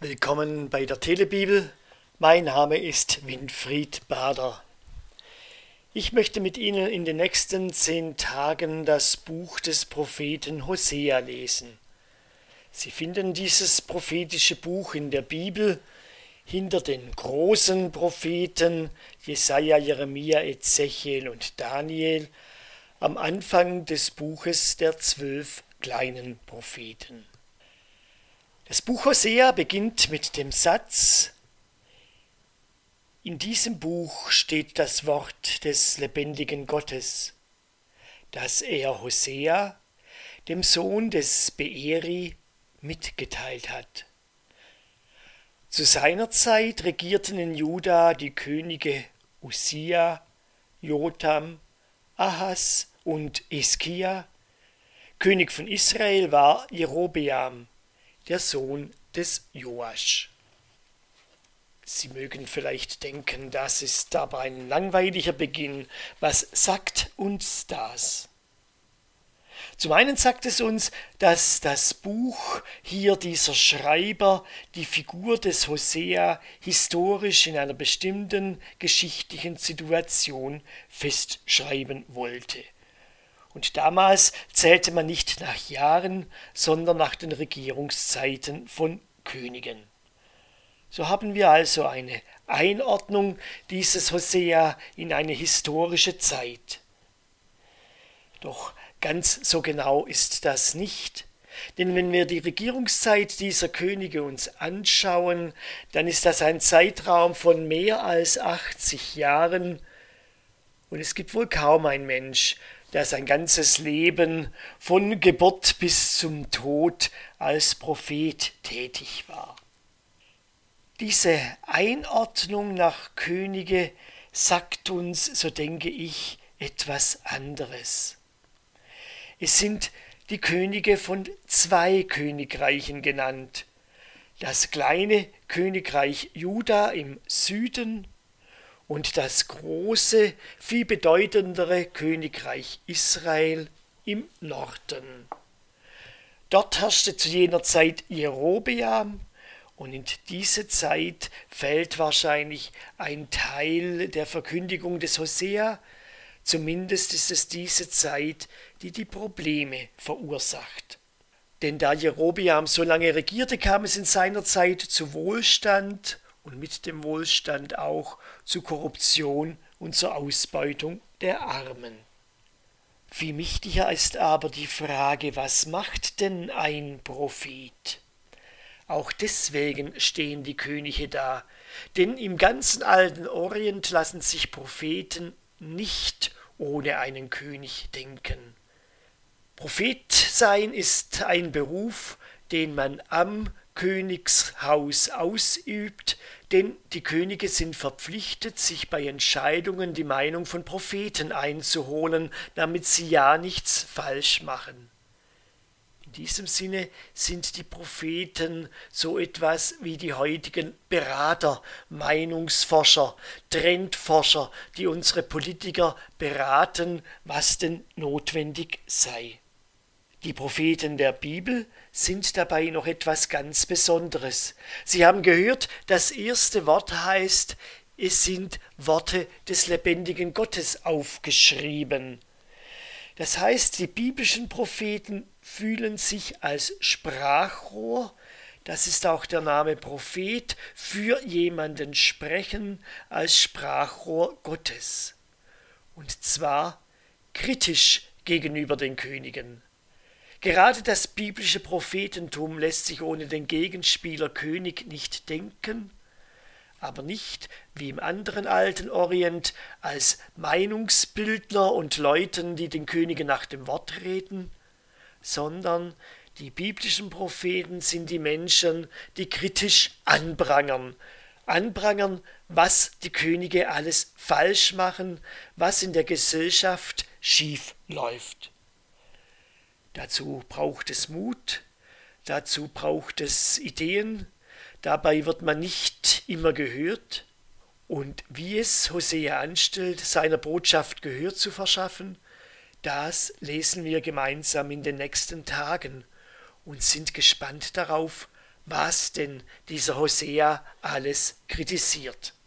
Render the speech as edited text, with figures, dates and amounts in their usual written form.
Willkommen bei der Telebibel. Mein Name ist Winfried Bader. Ich möchte mit Ihnen in den nächsten 10 Tagen das Buch des Propheten Hosea lesen. Sie finden dieses prophetische Buch in der Bibel hinter den großen Propheten Jesaja, Jeremia, Ezechiel und Daniel am Anfang des Buches der 12 kleinen Propheten. Das Buch Hosea beginnt mit dem Satz: In diesem Buch steht das Wort des lebendigen Gottes, das er Hosea, dem Sohn des Beeri, mitgeteilt hat. Zu seiner Zeit regierten in Juda die Könige Uzzia, Jotham, Ahas und Hiskia. König von Israel war Jerobeam, der Sohn des Joasch. Sie mögen vielleicht denken, das ist aber ein langweiliger Beginn. Was sagt uns das? Zum einen sagt es uns, dass das Buch hier dieser Schreiber die Figur des Hosea historisch in einer bestimmten geschichtlichen Situation festschreiben wollte. Und damals zählte man nicht nach Jahren, sondern nach den Regierungszeiten von Königen. So haben wir also eine Einordnung dieses Hosea in eine historische Zeit. Doch ganz so genau ist das nicht, denn wenn wir die Regierungszeit dieser Könige uns anschauen, dann ist das ein Zeitraum von mehr als 80 Jahren und es gibt wohl kaum ein Mensch, der sein ganzes Leben von Geburt bis zum Tod als Prophet tätig war. Diese Einordnung nach Könige sagt uns, so denke ich, etwas anderes. Es sind die Könige von 2 Königreichen genannt. Das kleine Königreich Juda im Süden und das große, viel bedeutendere Königreich Israel im Norden. Dort herrschte zu jener Zeit Jerobeam und in diese Zeit fällt wahrscheinlich ein Teil der Verkündigung des Hosea. Zumindest ist es diese Zeit, die die Probleme verursacht. Denn da Jerobeam so lange regierte, kam es in seiner Zeit zu Wohlstand und mit dem Wohlstand auch zu Korruption und zur Ausbeutung der Armen. Viel wichtiger ist aber die Frage, was macht denn ein Prophet? Auch deswegen stehen die Könige da, denn im ganzen alten Orient lassen sich Propheten nicht ohne einen König denken. Prophet sein ist ein Beruf, den man am Königshaus ausübt, denn die Könige sind verpflichtet, sich bei Entscheidungen die Meinung von Propheten einzuholen, damit sie ja nichts falsch machen. In diesem Sinne sind die Propheten so etwas wie die heutigen Berater, Meinungsforscher, Trendforscher, die unsere Politiker beraten, was denn notwendig sei. Die Propheten der Bibel sind dabei noch etwas ganz Besonderes. Sie haben gehört, das erste Wort heißt, es sind Worte des lebendigen Gottes aufgeschrieben. Das heißt, die biblischen Propheten fühlen sich als Sprachrohr, das ist auch der Name Prophet, für jemanden sprechen als Sprachrohr Gottes. Und zwar kritisch gegenüber den Königen. Gerade das biblische Prophetentum lässt sich ohne den Gegenspieler König nicht denken, aber nicht wie im anderen alten Orient als Meinungsbildner und Leuten, die den Königen nach dem Wort reden, sondern die biblischen Propheten sind die Menschen, die kritisch anprangern, was die Könige alles falsch machen, was in der Gesellschaft schief läuft. Dazu braucht es Mut, dazu braucht es Ideen, dabei wird man nicht immer gehört. Und wie es Hosea anstellt, seiner Botschaft Gehör zu verschaffen, das lesen wir gemeinsam in den nächsten Tagen und sind gespannt darauf, was denn dieser Hosea alles kritisiert.